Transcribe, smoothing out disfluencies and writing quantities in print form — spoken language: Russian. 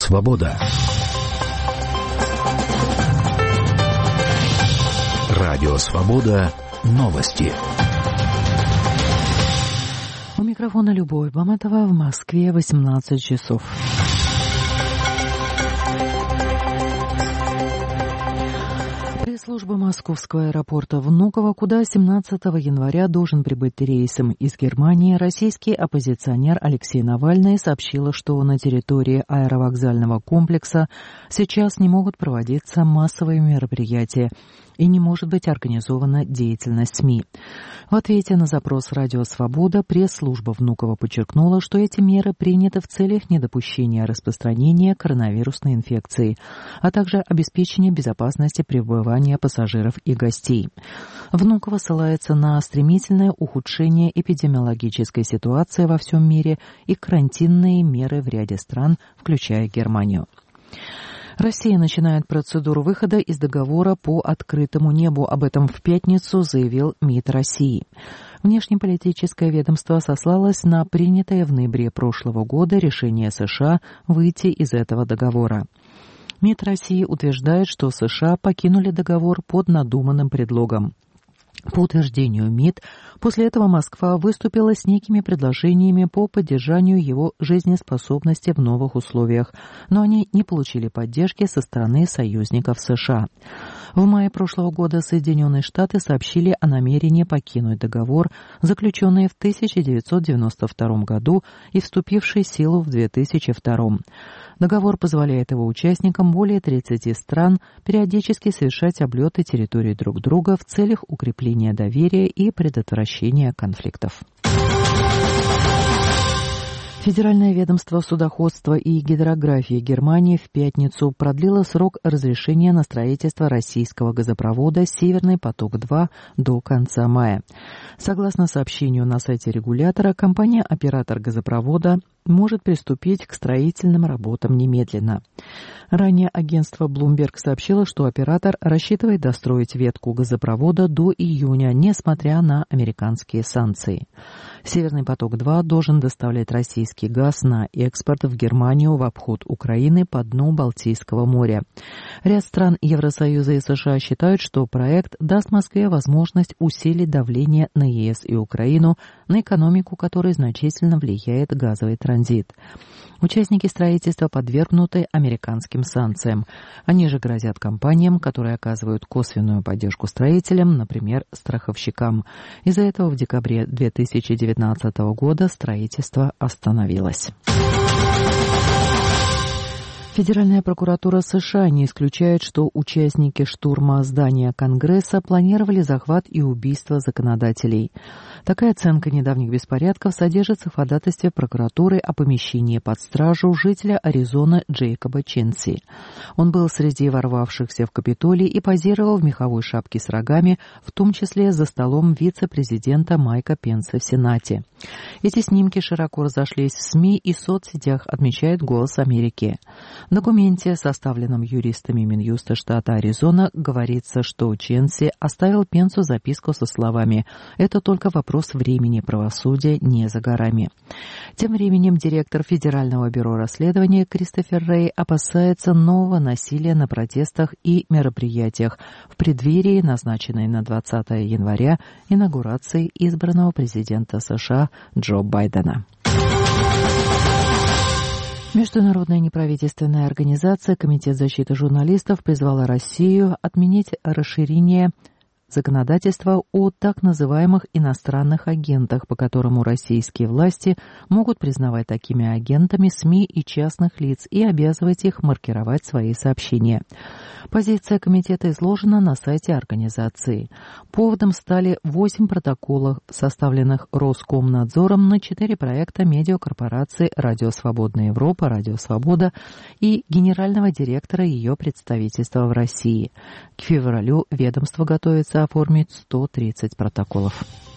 Свобода. Радио Свобода. Новости. У микрофона Любовь Баматова, в Москве 18 часов. Пресс-служба Московского аэропорта Внуково, куда 17 января должен прибыть рейсом из Германии, российский оппозиционер Алексей Навальный сообщила, что на территории аэровокзального комплекса сейчас не могут проводиться массовые мероприятия и не может быть организована деятельность СМИ. В ответе на запрос «Радио Свобода» пресс-служба Внуково подчеркнула, что эти меры приняты в целях недопущения распространения коронавирусной инфекции, а также обеспечения безопасности пребывания пассажиров и гостей. Внуково ссылается на стремительное ухудшение эпидемиологической ситуации во всем мире и карантинные меры в ряде стран, включая Германию. Россия начинает процедуру выхода из договора по открытому небу. Об этом в пятницу заявил МИД России. Внешнеполитическое ведомство сослалось на принятое в ноябре прошлого года решение США выйти из этого договора. МИД России утверждает, что США покинули договор под надуманным предлогом. По утверждению МИД, после этого Москва выступила с некими предложениями по поддержанию его жизнеспособности в новых условиях, но они не получили поддержки со стороны союзников США. В мае прошлого года Соединенные Штаты сообщили о намерении покинуть договор, заключенный в 1992 году и вступивший в силу в 2002. Договор позволяет его участникам более 30 стран периодически совершать облеты территорий друг друга в целях укрепления доверия и предотвращения конфликтов. Федеральное ведомство судоходства и гидрографии Германии в пятницу продлило срок разрешения на строительство российского газопровода «Северный поток-2» до конца мая. Согласно сообщению на сайте регулятора, компания-оператор газопровода может приступить к строительным работам немедленно. Ранее агентство Bloomberg сообщило, что оператор рассчитывает достроить ветку газопровода до июня, несмотря на американские санкции. «Северный поток-2» должен доставлять российский газ на экспорт в Германию в обход Украины по дну Балтийского моря. Ряд стран Евросоюза и США считают, что проект даст Москве возможность усилить давление на ЕС и Украину, на экономику которой значительно влияет газовый транзит. Участники строительства подвергнуты американским санкциям. Они же грозят компаниям, которые оказывают косвенную поддержку строителям, например, страховщикам. Из-за этого в декабре 2019 года строительство остановилось. Федеральная прокуратура США не исключает, что участники штурма здания Конгресса планировали захват и убийство законодателей. Такая оценка недавних беспорядков содержится в ходатайстве прокуратуры о помещении под стражу жителя Аризоны Джейкоба Ченси. Он был среди ворвавшихся в Капитолий и позировал в меховой шапке с рогами, в том числе за столом вице-президента Майка Пенса в Сенате. Эти снимки широко разошлись в СМИ и соцсетях, отмечает «Голос Америки». В документе, составленном юристами Минюста штата Аризона, говорится, что Ченси оставил Пенсу записку со словами «Это только вопрос времени, правосудия не за горами». Тем временем директор Федерального бюро расследования Кристофер Рэй опасается нового насилия на протестах и мероприятиях в преддверии назначенной на 20 января инаугурации избранного президента США Джо Байдена. Международная неправительственная организация Комитет защиты журналистов призвала Россию отменить расширение законодательства о так называемых иностранных агентах, по которому российские власти могут признавать такими агентами СМИ и частных лиц и обязывать их маркировать свои сообщения. Позиция комитета изложена на сайте организации. Поводом стали 8 протоколов, составленных Роскомнадзором на 4 проекта медиакорпорации «Радио Свободная Европа», «Радио Свобода» и генерального директора ее представительства в России. К февралю ведомство готовится оформить 130 протоколов.